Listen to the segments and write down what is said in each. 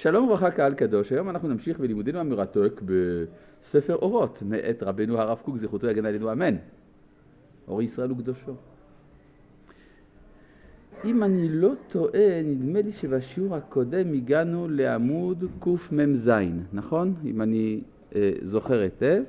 שלום וברכה קהל קדוש, היום אנחנו נמשיך בלימודינו המרתק בספר אורות מאת רבנו הרב קוק זכותו יגן עלינו אמן. אור ישראל וקדושו. אם אני לא טועה, נדמה לי שבשיעור הקודם הגענו לעמוד קמ"ז, נכון? אם אני זוכר היטב.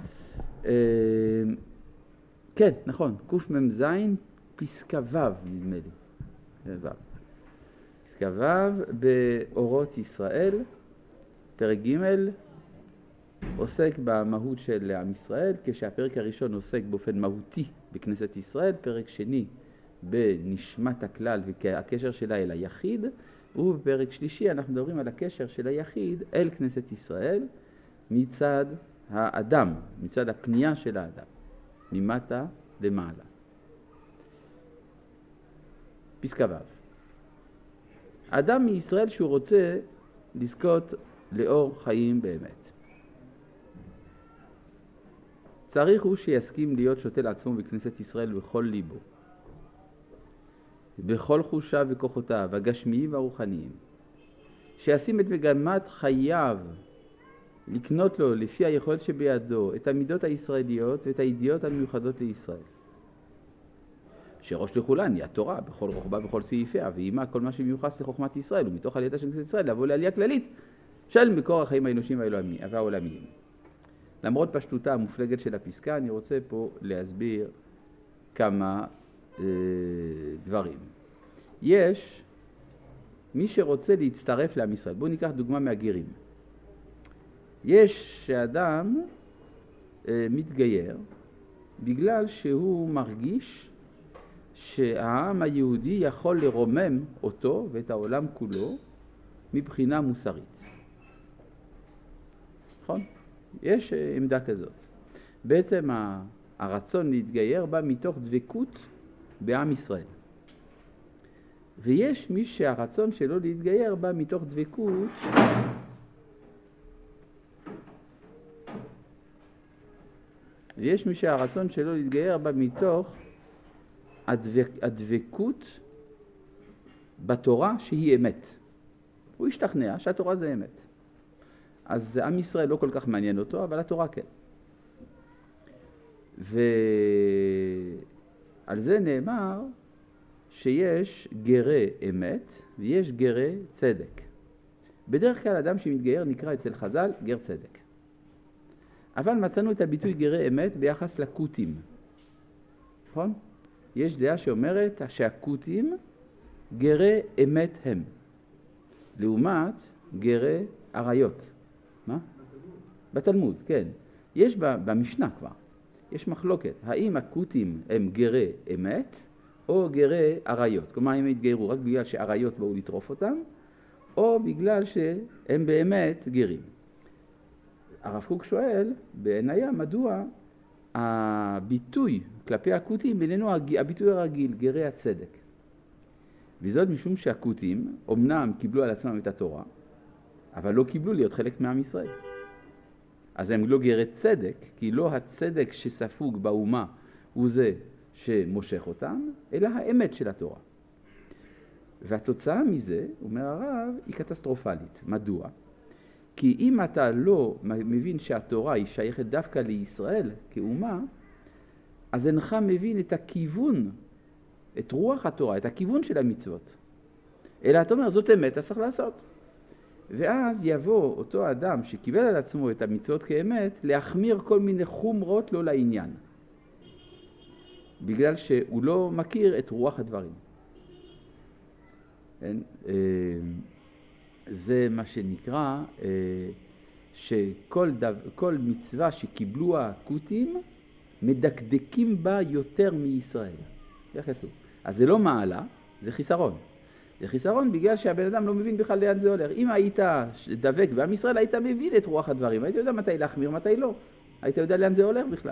כן, נכון, קמ"ז פסקה ו' נדמה לי. פסקה ו' באורות ישראל, פרק ג' עוסק במהות של עם ישראל, כשהפרק הראשון עוסק באופן מהותי בכנסת ישראל, פרק שני בנשמת הכלל והקשר שלה אל היחיד, ובפרק שלישי אנחנו מדברים על הקשר של היחיד אל כנסת ישראל מצד האדם, מצד הפנייה של האדם, ממטה למעלה. פסקה ו' האדם מישראל שהוא רוצה לזכות לאור חיים באמת. צריך הוא שיסכים להיות שותה לעצמו בכנסת ישראל בכל ליבו, בכל חושיו וכוחותיו, הגשמיים והרוחניים, שישים את מגמת חייו לקנות לו לפי היכולת שבידו את המידות הישראליות ואת הידיעות המיוחדות לישראל. שראש לכולן היא התורה בכל רוחבה בכל סעיפיה, ועימה כל מה שמיוחס לחוכמת ישראל ומתוך עלייתה של כנסת ישראל לבוא לעלייה כללית של מקור החיים האנושיים והעולמיים. למרות פשטותה המופלגת של הפסקה, אני רוצה פה להסביר כמה דברים. יש מי שרוצה להצטרף לעם ישראל. בואו ניקח דוגמה מהגרים. יש שאדם מתגייר בגלל שהוא מרגיש שהעם היהודי יכול לרומם אותו ואת העולם כולו מבחינה מוסרית. נכון? יש עמדה כזאת. בעצם הרצון להתגייר בא מתוך דבקות בעם ישראל. ויש מי שהרצון שלו להתגייר בא מתוך דבקות בא מתוך הדבקות בתורה שהיא אמת. הוא השתכנע שהתורה זה אמת. אז עם ישראל לא כל כך מעניין אותו, אבל התורה כן. ועל זה נאמר שיש גרי אמת ויש גרי צדק. בדרך כלל אדם שמתגייר נקרא אצל חז"ל גר צדק. אבל מצאנו את הביטוי גרי אמת ביחס לקותים. נכון? יש דעה שאומרת שהקותים גרי אמת הם. לעומת גרי עריות. מה? בתלמוד, כן. יש במשנה כבר. יש מחלוקת. האם הקותים הם גרי אמת או גרי עריות? כלומר, הם התגיירו רק בגלל שעריות באו לטרוף אותם, או בגלל שהם באמת גרים. הרב קוק שואל, בעינייה, מדוע הביטוי כלפי הקותים איננו הביטוי הרגיל, גרי הצדק. וזאת משום שהקותים אומנם קיבלו על עצמם את התורה, אבל לא קיבלו להיות חלק מעם ישראל. אז הם לא גרי צדק, כי לא הצדק שספוג באומה הוא זה שמושך אותם, אלא האמת של התורה. והתוצאה מזה, אומר הרב, היא קטסטרופלית. מדוע? כי אם אתה לא מבין שהתורה היא שייכת דווקא לישראל כאומה, אז אינך מבין את הכיוון, את רוח התורה, את הכיוון של המצוות. אלא אתה אומר, זאת אמת, אתה צריך לעשות. ואז יבוא אותו אדם שקיבל על עצמו את המצוות כאמת, להחמיר כל מיני חומרות לא לעניין. בגלל שהוא לא מכיר את רוח הדברים. זה מה שנקרא שכל מצווה שקיבלו הקותים מדקדקים בה יותר מישראל. איך כתוב? אז זה לא מעלה, זה חיסרון. זה חיסרון בגלל שהבן אדם לא מבין בכלל לאן זה הולך. אם היית דבק בעם ישראל, היית מבין את רוח הדברים. היית יודע מתי להחמיר, מתי לא. היית יודע לאן זה הולך בכלל.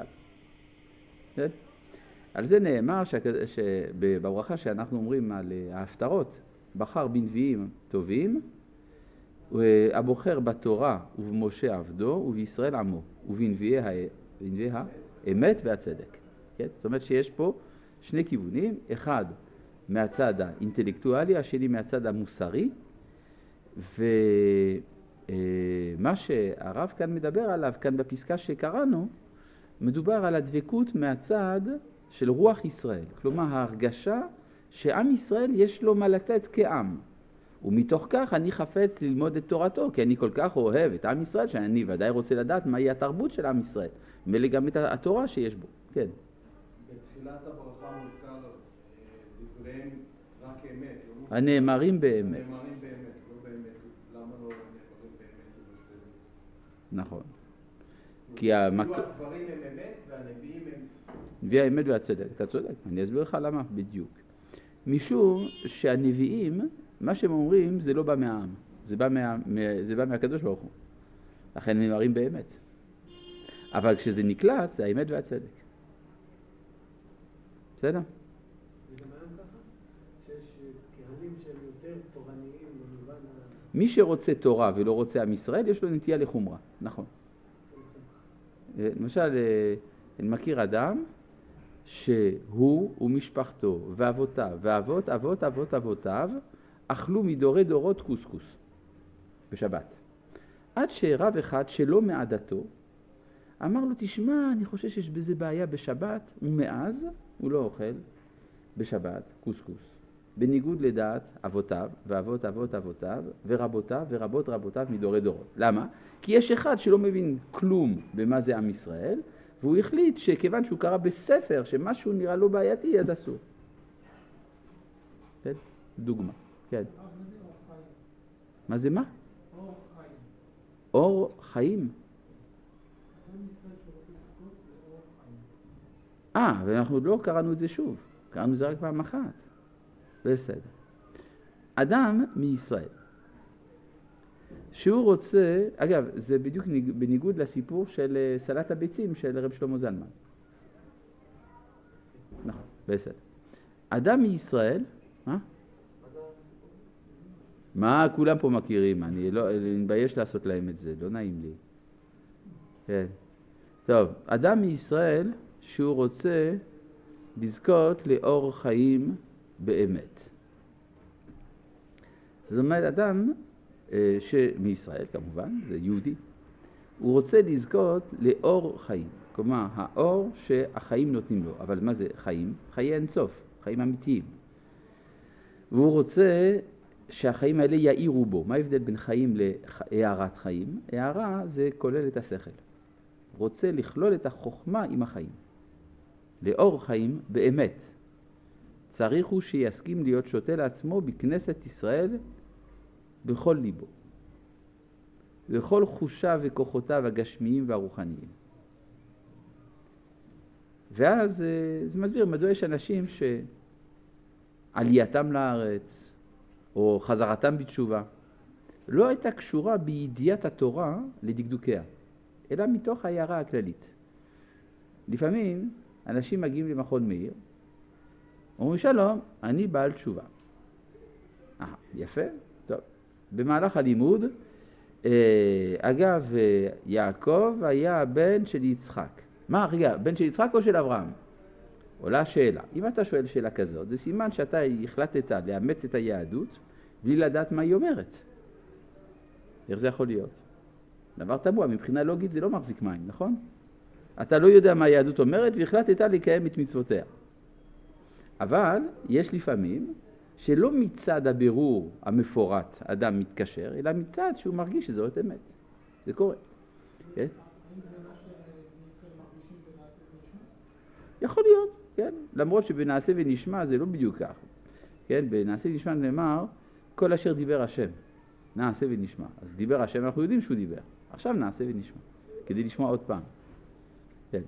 על זה נאמר בברכה שאנחנו אומרים על ההפטרות, בחר בנביאים טובים, הבוחר בתורה ובמשה עבדו ובישראל עמו, ובנביאי האמת והצדק. כן? זאת אומרת שיש פה שני כיוונים, אחד מהצד האינטלקטואלי, השני מהצד המוסרי, ומה שהרב כאן מדבר עליו, כאן בפסקה שקראנו, מדובר על הדבקות מהצד של רוח ישראל. כלומר, ההרגשה שעם ישראל יש לו מה לתת כעם. ומתוך כך אני חפץ ללמוד את תורתו, כי אני כל כך אוהב את עם ישראל, שאני ודאי רוצה לדעת מהי התרבות של עם ישראל. מלא גם את התורה שיש בו. כן. בתחילת הברכה מוזכר דבריהם רק אמת. הנאמרים באמת. הנאמרים באמת, לא באמת. למה לא נאמרים באמת ובצדק? נכון. כי הדברים הם אמת והנביאים הם... נביא האמת והצדק. אתה צודק. אני אסביר לך למה בדיוק. משום שהנביאים, מה שהם אומרים זה לא בא מהעם. זה בא מהקדוש ברוך הוא. לכן הם נאמרים באמת. אבל כשזה נקלט, זה האמת והצדק. בסדר? וגם היום ככה, שיש קהלים שהם יותר תורניים במובן מי שרוצה תורה ולא רוצה עם ישראל, יש לו נטייה לחומרה. נכון. למשל, אני מכיר אדם שהוא ומשפחתו ואבותיו ואבות אבות אבות אבותיו אכלו מדורי דורות קוסקוס בשבת. עד שרב אחד שלא מעדתו אמר לו, תשמע, אני חושב שיש בזה בעיה בשבת, ומאז הוא לא אוכל בשבת קוסקוס. בניגוד לדעת אבותיו ואבות אבות אבותיו ורבותיו ורבות רבותיו מדורי דורות. למה? כי יש אחד שלא מבין כלום במה זה עם ישראל, והוא החליט שכיוון שהוא קרא בספר שמשהו נראה לו בעייתי, אז אסור. כן? דוגמה. כן. מה זה מה? אור חיים. אור חיים. ואנחנו עוד לא קראנו את זה שוב. קראנו את זה רק פעם אחת. בסדר. אדם מישראל, שהוא רוצה, אגב, זה בדיוק בניגוד לסיפור של סלט הביצים של רב שלמה זלמן. נכון, בסדר. אדם מישראל, מה כולם פה מכירים? אני מתבייש לעשות להם את זה, לא נעים לי. כן. טוב, אדם מישראל שהוא רוצה לזכות לאור חיים באמת. זאת אומרת, אדם מישראל כמובן, זה יהודי, הוא רוצה לזכות לאור חיים. כלומר, האור שהחיים נותנים לו. אבל מה זה חיים? חיי אינסוף, חיים אמיתיים. והוא רוצה שהחיים האלה יאירו בו. מה ההבדל בין חיים להארת חיים? הארה זה כולל את השכל. רוצה לכלול את החוכמה עם החיים. לאור חיים באמת. צריך הוא שיסכים להיות שותה לעצמו בכנסת ישראל בכל ליבו. בכל חושיו וכוחותיו הגשמיים והרוחניים. ואז זה מסביר מדוע יש אנשים שעלייתם לארץ או חזרתם בתשובה לא הייתה קשורה בידיעת התורה לדקדוקיה, אלא מתוך ההערה הכללית. לפעמים אנשים מגיעים למכון מאיר, אומרים שלום, אני בעל תשובה. יפה, טוב. במהלך הלימוד, אגב, יעקב היה בן של יצחק. מה, רגע, בן של יצחק או של אברהם? עולה שאלה. אם אתה שואל שאלה כזאת, זה סימן שאתה החלטת לאמץ את היהדות בלי לדעת מה היא אומרת. איך זה יכול להיות? דבר תמוה, מבחינה לוגית זה לא מחזיק מים, נכון? אתה לא יודע מה היהדות אומרת והחלטת לקיים את מצוותיה. אבל יש לפעמים שלא מצד הבירור המפורט אדם מתקשר, אלא מצד שהוא מרגיש שזאת אמת. זה קורה. כן? האם זה מה שבישראל מרגישים בנעשה ונשמע? יכול להיות, כן. למרות שבנעשה ונשמע זה לא בדיוק כך. כן, בנעשה ונשמע נאמר, כל אשר דיבר השם, נעשה ונשמע. אז דיבר השם, אנחנו יודעים שהוא דיבר. עכשיו נעשה ונשמע, כדי לשמוע עוד פעם. כן.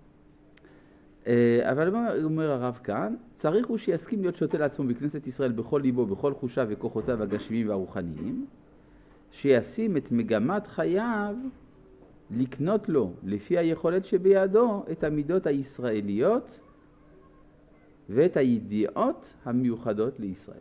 אבל אומר הרב כאן, צריך הוא שיסכים להיות שותה לעצמו בכנסת ישראל בכל ליבו, בכל חושיו וכוחותיו הגשמיים והרוחניים, שישים את מגמת חייו לקנות לו, לפי היכולת שבידו, את המידות הישראליות ואת הידיעות המיוחדות לישראל.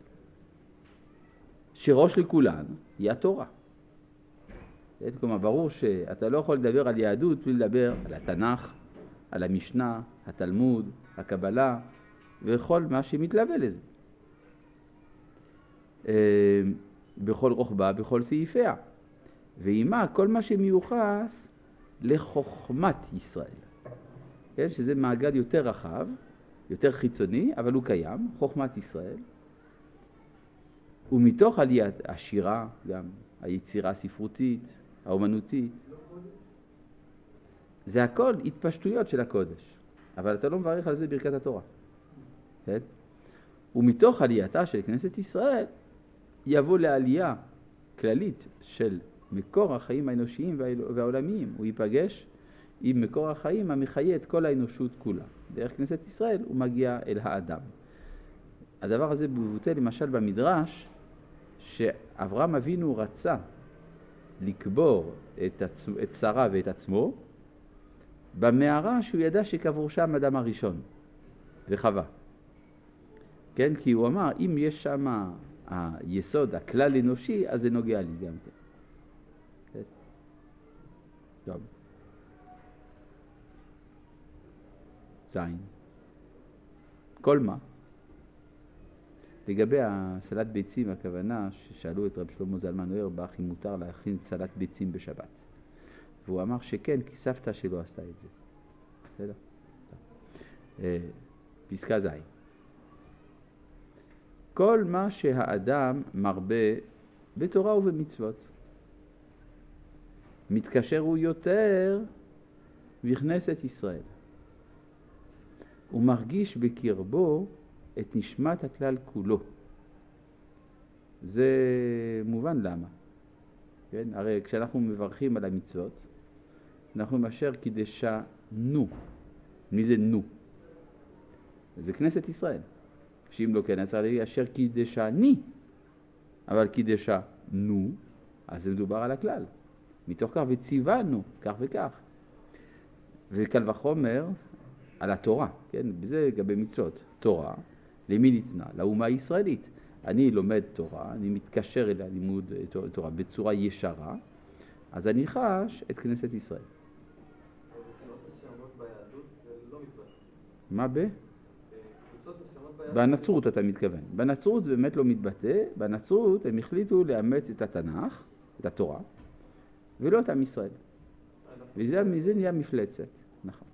שראש לכולן היא התורה. כלומר, ברור שאתה לא יכול לדבר על יהדות בלי לדבר על התנ"ך, על המשנה, התלמוד, הקבלה, וכל מה שמתלווה לזה. בכל רוחבה, בכל סעיפיה. ועימה כל מה שמיוחס לחוכמת ישראל. כן? שזה מעגל יותר רחב, יותר חיצוני, אבל הוא קיים, חוכמת ישראל. ומתוך עליית השירה, גם היצירה הספרותית, האומנותית, זה הכל התפשטויות של הקודש. אבל אתה לא מברך על זה ברכת התורה. כן? ומתוך עלייתה של כנסת ישראל, יבוא לעלייה כללית של מקור החיים האנושיים והעולמיים. הוא ייפגש עם מקור החיים המחיה את כל האנושות כולה. דרך כנסת ישראל הוא מגיע אל האדם. הדבר הזה מבוטא למשל במדרש, שאברהם אבינו רצה לקבור את שרה ואת עצמו, במערה שהוא ידע שקבור שם אדם הראשון וחווה. כן? כי הוא אמר, אם יש שם היסוד, הכלל אנושי, אז זה נוגע לי גם כן. כן? טוב. זין. כל מה? לגבי הסלט ביצים, הכוונה ששאלו את רב שלמה זלמן אוירבך אם מותר להכין סלט ביצים בשבת. והוא אמר שכן, כי סבתא שלו עשתה את זה. בסדר? פסקה זין. כל מה שהאדם מרבה בתורה ובמצוות. מתקשר הוא יותר בכנסת ישראל. הוא מרגיש בקרבו את נשמת הכלל כולו. זה מובן למה. כן? הרי כשאנחנו מברכים על המצוות, אנחנו מאשר קידשה נו. מי זה נו? זה כנסת ישראל. שאם לא כן, צריך להגיד אשר קידשה ני. אבל קידשה נו, אז זה מדובר על הכלל. מתוך כך וציוונו, כך וכך. וקל וחומר על התורה, כן? בזה גם במצוות. תורה, למי ניתנה? לאומה הישראלית. אני לומד תורה, אני מתקשר אל הלימוד תורה בצורה ישרה, אז אני חש את כנסת ישראל. בקבוצות מסוימות ביהדות זה לא מתבטא. מה ב? בקבוצות מסוימות ביהדות... בנצרות אתה מתכוון. בנצרות זה באמת לא מתבטא, בנצרות הם החליטו לאמץ את התנ"ך, את התורה, ולא את עם ישראל. מזה נהיה מפלצת. נכון.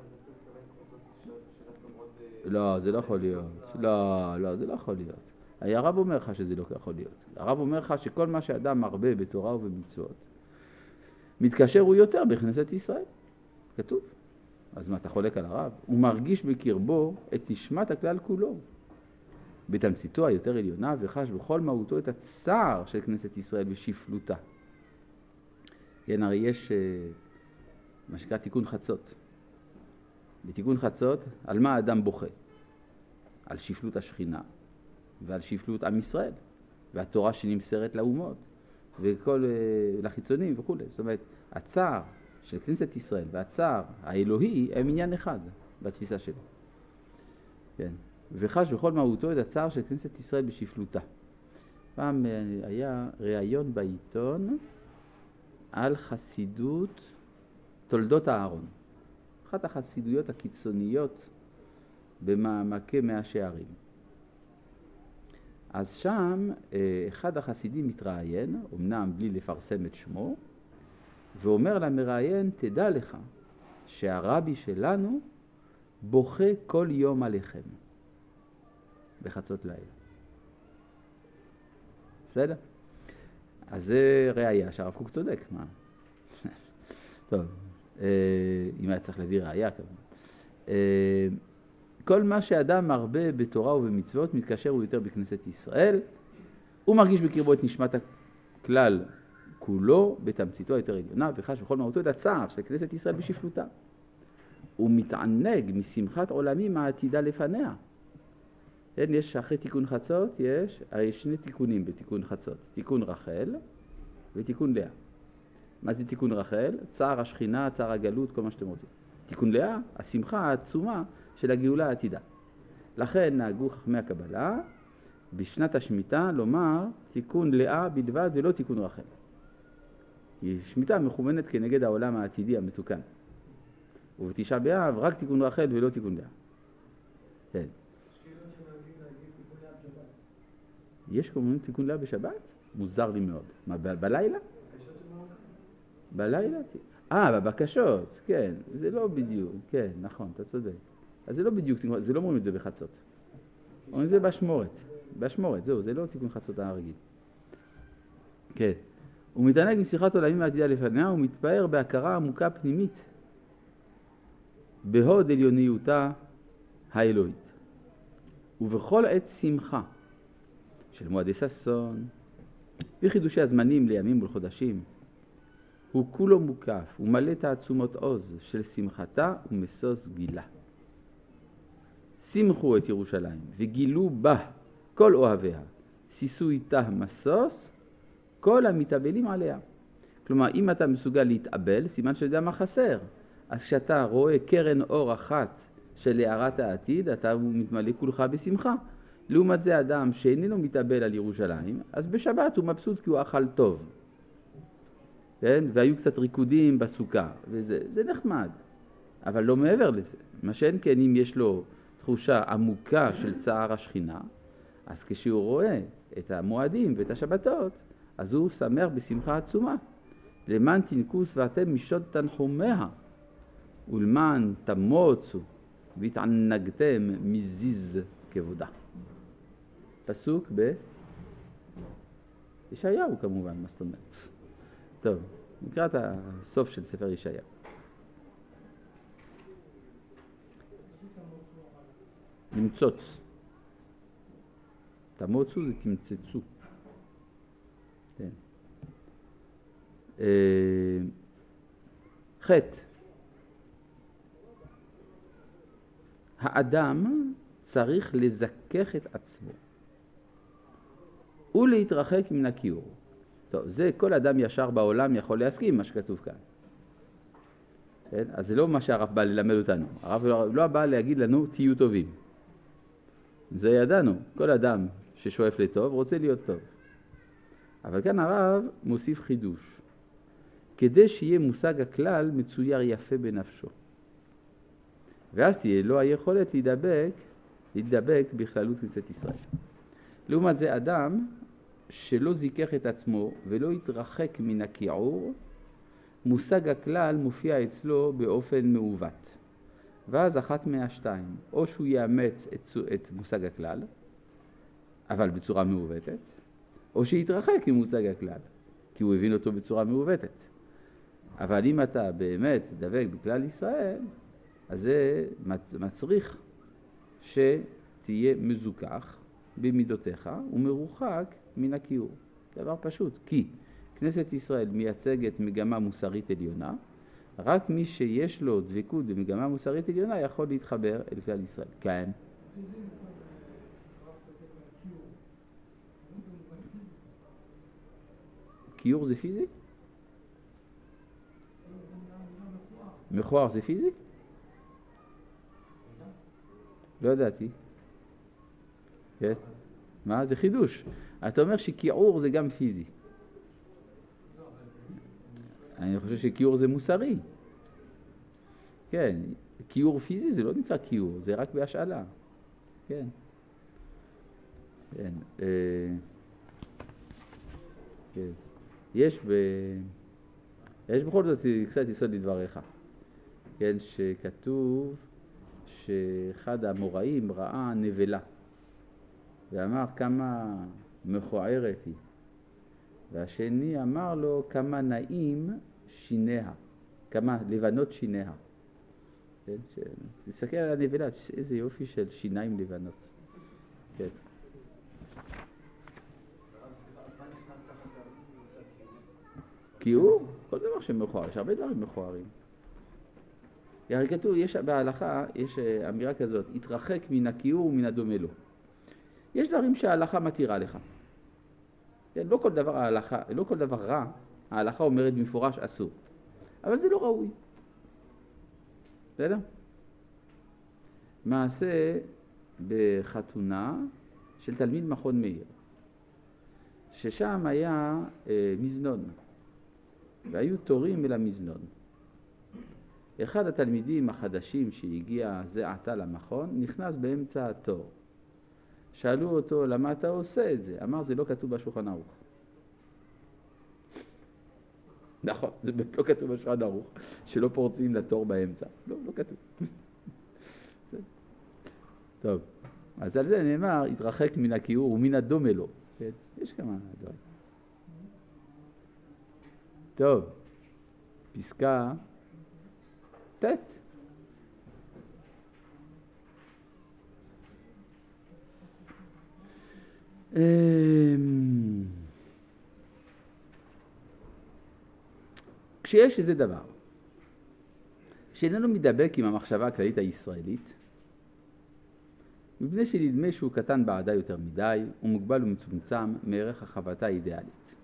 לא, זה לא יכול להיות. לא, זה לא יכול להיות. הרב אומר לך שזה לא יכול להיות. הרב אומר לך שכל מה שאדם מרבה בתורה ובמצוות, מתקשר הוא יותר בכנסת ישראל. כתוב. אז מה, אתה חולק על הרב? הוא מרגיש בקרבו את נשמת הכלל כולו. בתמציתו היותר עליונה וחש בכל מהותו את הצער של כנסת ישראל בשפלותה. כן, הרי יש מה שנקרא תיקון חצות. בתיקון חצות, על מה האדם בוכה? על שפלות השכינה ועל שפלות עם ישראל והתורה שנמסרת לאומות וכל לחיצונים וכו'. זאת אומרת, הצער של כנסת ישראל והצער האלוהי הם עניין אחד בתפיסה שלו. כן. וחש בכל מהותו את הצער של כנסת ישראל בשפלותה. פעם היה ראיון בעיתון על חסידות תולדות הארון. אחת החסידויות הקיצוניות במעמקי מאה שערים. אז שם אחד החסידים מתראיין, אמנם בלי לפרסם את שמו, ואומר למראיין, תדע לך שהרבי שלנו בוכה כל יום עליכם. בחצות לילה. בסדר? אז זה ראייה שהרב קוק צודק. מה? טוב, אם היה צריך להביא ראייה כמובן. כל מה שאדם מרבה בתורה ובמצוות מתקשר הוא יותר בכנסת ישראל. הוא מרגיש בקרבו את נשמת הכלל כולו בתמציתו היותר עליונה וחש בכל מהותו את הצער של כנסת ישראל בשפלותה. הוא מתענג משמחת עולמים העתידה לפניה. כן, יש אחרי תיקון חצות, יש שני תיקונים בתיקון חצות. תיקון רחל ותיקון לאה. מה זה תיקון רחל? צער השכינה, צער הגלות, כל מה שאתם רוצים. תיקון לאה, השמחה העצומה של הגאולה העתידה. לכן נהגו חכמי הקבלה בשנת השמיטה לומר תיקון לאה בלבד ולא תיקון רחל. כי שמיטה מכוונת כנגד העולם העתידי המתוקן. ובתשעה באב רק תיקון רחל ולא תיקון לאה. כן. יש כמובן תיקון לאה בשבת? מוזר לי מאוד. מה, בלילה? בקשות של מרוקאים. בלילה? בבקשות, כן, זה לא בדיוק, כן, נכון, אתה צודק. אז זה לא בדיוק, זה לא אומרים את זה בחצות. אומרים את זה באשמורת, זהו, זה לא תיקון חצות הרגיל. כן. הוא מתענג משיחת עולמים העתידה לפניה, הוא מתפאר בהכרה עמוקה פנימית, בהוד עליוניותה האלוהית. ובכל עת שמחה של מועדי ששון, וחידושי הזמנים לימים ולחודשים, הוא כולו מוקף, הוא מלא תעצומות עוז של שמחתה ומסוס גילה. שמחו את ירושלים וגילו בה כל אוהביה, שישו איתה משוש כל המתאבלים עליה. כלומר, אם אתה מסוגל להתאבל, סימן שאתה יודע מה חסר. אז כשאתה רואה קרן אור אחת של הערת העתיד, אתה מתמלא כולך בשמחה. לעומת זה אדם שאיננו מתאבל על ירושלים, אז בשבת הוא מבסוט כי הוא אכל טוב. כן? והיו קצת ריקודים בסוכה, וזה נחמד. אבל לא מעבר לזה. מה שאין כן, אם יש לו תחושה עמוקה של צער השכינה, אז כשהוא רואה את המועדים ואת השבתות, אז הוא שמח בשמחה עצומה. למען תנקוס ואתם משוד תנחומיה, ולמען תמוצו והתענגתם מזיז כבודה. פסוק ישעיהו כמובן, מה זאת אומרת. טוב, נקרא את הסוף של ספר ישעיהו. נמצוץ. תמוצו זה תמצצו. כן. חטא. האדם צריך לזכך את עצמו ולהתרחק מן הכיעור. טוב, זה כל אדם ישר בעולם יכול להסכים מה שכתוב כאן. כן? אז זה לא מה שהרב בא ללמד אותנו. הרב לא בא להגיד לנו תהיו טובים. זה ידענו. כל אדם ששואף לטוב רוצה להיות טוב. אבל כאן הרב מוסיף חידוש. כדי שיהיה מושג הכלל מצויר יפה בנפשו. ואז תהיה לו היכולת להידבק בכללות כנסת ישראל. לעומת זה אדם שלא זיכך את עצמו ולא התרחק מן הכיעור, מושג הכלל מופיע אצלו באופן מעוות. ואז אחת מהשתיים, או שהוא יאמץ את מושג הכלל, אבל בצורה מעוותת, או שיתרחק ממושג הכלל, כי הוא הבין אותו בצורה מעוותת. אבל אם אתה באמת דבק בכלל ישראל, אז זה מצריך שתהיה מזוכח במידותיך ומרוחק מן הכיעור. דבר פשוט, כי כנסת ישראל מייצגת מגמה מוסרית עליונה, רק מי שיש לו דבקות במגמה מוסרית עליונה יכול להתחבר אל כלל ישראל. כן. כיעור זה פיזי? מכוער זה פיזי? לא ידעתי. כן? מה? זה חידוש. אתה אומר שכיעור זה גם פיזי. אני חושב שכיעור זה מוסרי. כן, כיעור פיזי זה לא נקרא כיעור, זה רק בהשאלה. כן. כן. כן. יש בכל זאת קצת יסוד לדבריך. כן, שכתוב שאחד המוראים ראה נבלה ואמר כמה מכוערת היא, והשני אמר לו כמה נעים שיניה, כמה לבנות שיניה. כן, תסתכל על הנבלה, איזה יופי של שיניים לבנות. כן. כיעור? כל דבר שמכוער, יש הרבה דברים מכוערים. הרי כתוב, בהלכה יש אמירה כזאת, התרחק מן הכיעור ומן הדומה לו. יש דברים שההלכה מתירה לך. לא כל דבר רע, ההלכה אומרת במפורש אסור. אבל זה לא ראוי. בסדר? מעשה בחתונה של תלמיד מכון מאיר, ששם היה מזנון, והיו תורים אל המזנון. אחד התלמידים החדשים שהגיע זה עתה למכון, נכנס באמצע התור. שאלו אותו, למה אתה עושה את זה? אמר, זה לא כתוב בשולחן ערוך. נכון, זה באמת לא כתוב בשולחן ערוך, שלא פורצים לתור באמצע. לא, לא כתוב. טוב, אז על זה נאמר, התרחק מן הכיעור ומן הדומה לו. כן? יש כמה דברים. טוב, פסקה ט'. כשיש איזה דבר שאיננו מדבק עם המחשבה הכללית הישראלית, מפני שנדמה שהוא קטן בעדה יותר מדי, הוא מוגבל ומצומצם מערך החוותה האידיאלית.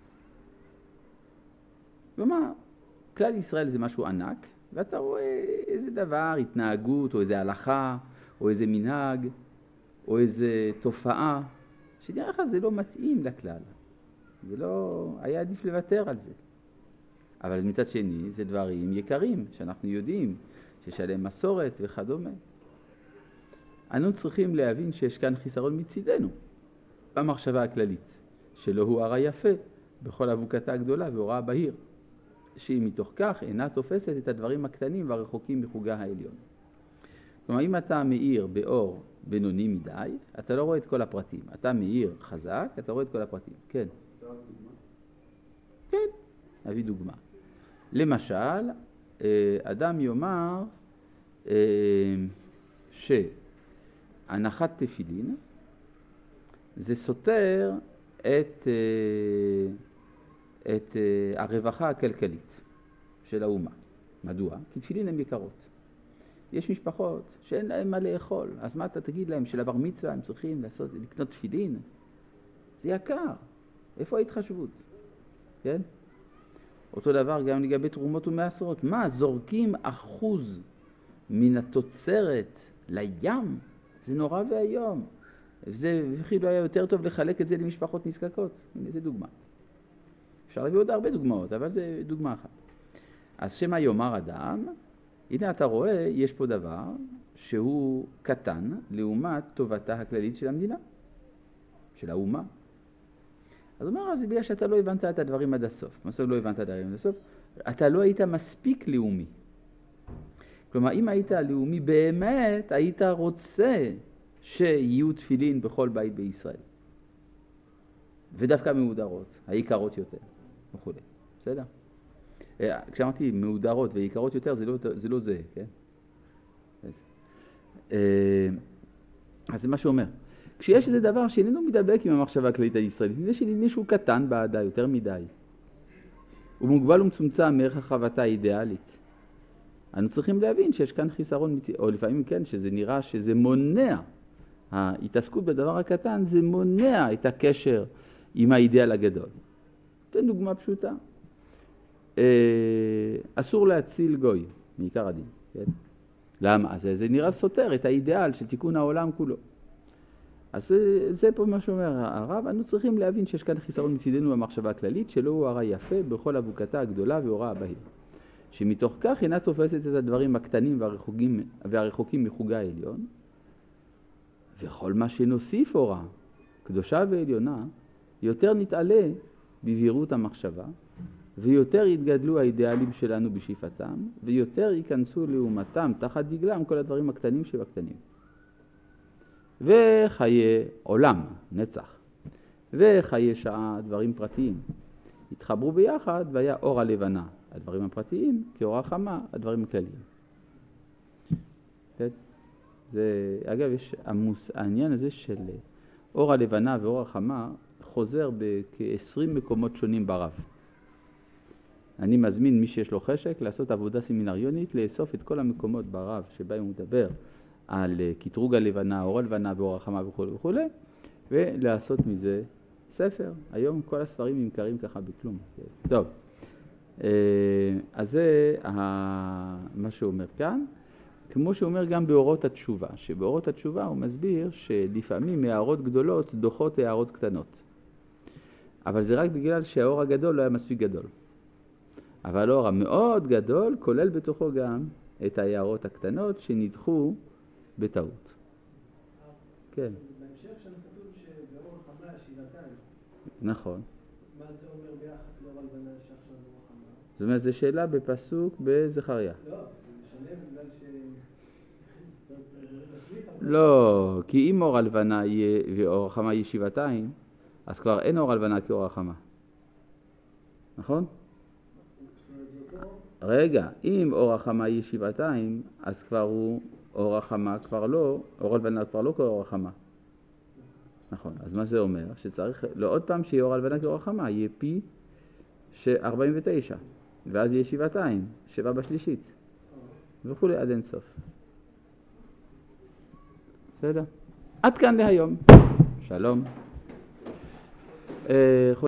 כלומר, כלל ישראל זה משהו ענק, ואתה רואה איזה דבר, התנהגות, או איזה הלכה, או איזה מנהג, או איזה תופעה, שדרך כלל זה לא מתאים לכלל. זה לא, היה עדיף לוותר על זה. אבל מצד שני, זה דברים יקרים, שאנחנו יודעים, שיש עליהם מסורת וכדומה. אנו צריכים להבין שיש כאן חיסרון מצידנו, במחשבה הכללית, שלא הוא הרע יפה, בכל אבוקתה הגדולה והוראה בהיר, שהיא מתוך כך אינה תופסת את הדברים הקטנים והרחוקים מחוגה העליון. כלומר, אם אתה מאיר באור בינוני מדי, אתה לא רואה את כל הפרטים. אתה מאיר חזק, אתה רואה את כל הפרטים. כן. כן, אביא דוגמה. למשל, אדם יאמר שהנחת תפילין זה סותר את הרווחה הכלכלית של האומה. מדוע? כי תפילין הן יקרות. יש משפחות שאין להם מה לאכול, אז מה אתה תגיד להם שלבר מצווה הם צריכים לקנות תפילין? זה יקר. איפה ההתחשבות? כן? אותו דבר גם לגבי תרומות ומעשרות. מה, זורקים 1% מן התוצרת לים? זה נורא והיום. זה אפילו היה יותר טוב לחלק את זה למשפחות נזקקות. הנה, זה דוגמה. אפשר להביא עוד הרבה דוגמאות, אבל זה דוגמה אחת. אז שמה יאמר אדם, הנה אתה רואה, יש פה דבר שהוא קטן לעומת טובתה הכללית של המדינה, של האומה. אז הוא אומר, אז בגלל שאתה לא הבנת את הדברים עד הסוף. מה זאת לא הבנת את הדברים עד הסוף? אתה לא היית מספיק לאומי. כלומר, אם היית לאומי באמת, היית רוצה שיהיו תפילין בכל בית בישראל. ודווקא מהודרות, העיקרות יותר, וכו'. בסדר? כשאמרתי מהודרות ויקרות יותר, זה לא זה, כן? אז זה מה שהוא אומר. כשיש איזה דבר שאיננו מדבק עם המחשבה הכללית הישראלית, נראה שנדמה שהוא קטן בעדה, יותר מדי. הוא מוגבל ומצומצם מערך החוותה האידיאלית. אנו צריכים להבין שיש כאן חיסרון, או לפעמים כן, שזה נראה שזה מונע, ההתעסקות בדבר הקטן, זה מונע את הקשר עם האידיאל הגדול. תן דוגמה פשוטה. אסור להציל גוי, מעיקר הדין, כן? למה? אז זה נראה סותר את האידיאל של תיקון העולם כולו. אז זה פה מה שאומר הרב, אנו צריכים להבין שיש כאן חיסרון מצידנו במחשבה הכללית, שלא הוא הרע יפה בכל אבוקתה הגדולה והוראה בהיר. שמתוך כך אינה תופסת את הדברים הקטנים והרחוקים מחוגה העליון, וכל מה שנוסיף הוראה, קדושה ועליונה, יותר נתעלה בבהירות המחשבה, ויותר יתגדלו האידיאלים שלנו בשאיפתם, ויותר ייכנסו לעומתם תחת דגלם כל הדברים הקטנים שבקטנים. וחיי עולם, נצח, וחיי שעה, דברים פרטיים, התחברו ביחד והיה אור הלבנה, הדברים הפרטיים, כאור החמה, הדברים הכלליים. זה, אגב, יש העניין הזה של אור הלבנה ואור החמה חוזר בכ-20 מקומות שונים ברב. אני מזמין מי שיש לו חשק לעשות עבודה סמינריונית, לאסוף את כל המקומות ברב שבהם הוא מדבר על קטרוג הלבנה, אור הלבנה ואור החמה וכו' וכו', ולעשות מזה ספר. היום כל הספרים נמכרים ככה בכלום. טוב, אז זה מה שהוא אומר כאן. כמו שהוא אומר גם באורות התשובה, שבאורות התשובה הוא מסביר שלפעמים הערות גדולות דוחות הערות קטנות. אבל זה רק בגלל שהאור הגדול לא היה מספיק גדול. אבל האור המאוד גדול כולל בתוכו גם את ההערות הקטנות שנדחו בטעות. כן. בהמשך שם כתוב שבאור החמה שבעתיים. נכון. מה זה אומר ביחס לאור אור הלבנה שעכשיו אור החמה? זאת אומרת, זו שאלה בפסוק בזכריה. לא, זה משנה בגלל ש... לא, כי אם אור הלבנה יהיה ואור החמה יהיה שבעתיים, אז כבר אין אור הלבנה כאור החמה. נכון? רגע, אם אור החמה יהיה שבעתיים, אז כבר הוא אור החמה כבר לא, אור הלבנה כבר לא כאור החמה. נכון, אז מה זה אומר? שצריך, לא עוד פעם שיהיה אור הלבנה כאור החמה, יהיה פי 49, ואז יהיה שבעתיים, 7 בשלישית, וכולי עד אין סוף. בסדר? עד כאן להיום. שלום.